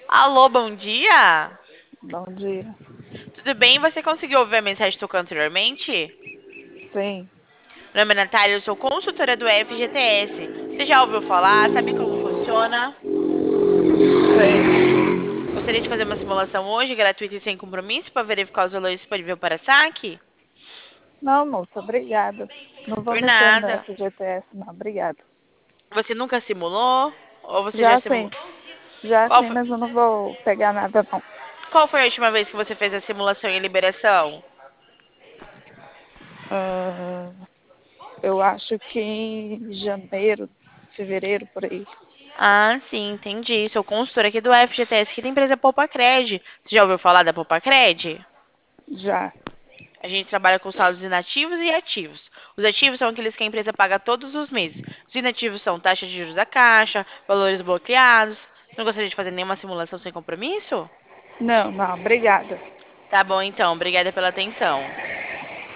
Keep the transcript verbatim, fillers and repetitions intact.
Alô, bom dia? Bom dia. Tudo bem? Você conseguiu ouvir a mensagem que tocou anteriormente? Sim, Meu nome é Natália, eu sou consultora do F G T S. Você já ouviu falar? Sabe como funciona? sei. Gostaria de fazer uma simulação hoje, gratuita e sem compromisso, para verificar os valores disponíveis para saque? Não, moça, obrigada. Não vou Por mexer no nada. F G T S, não, obrigada. Você nunca simulou? Ou você já Já simulou? sim, já Qual sim, foi... mas eu não vou pegar nada, não. Qual foi a última vez que você fez a simulação e liberação? Ah, eu acho que em janeiro, fevereiro, por aí. Ah, sim, entendi. Sou consultora aqui do F G T S, que tem empresa Poupacred. Você já ouviu falar da Poupacred? Já. A gente trabalha com saldos inativos e ativos. Os ativos são aqueles que a empresa paga todos os meses. Os inativos são taxa de juros da caixa, valores bloqueados. Você não gostaria de fazer nenhuma simulação sem compromisso? Não, não, obrigada. Tá bom, então. Obrigada pela atenção.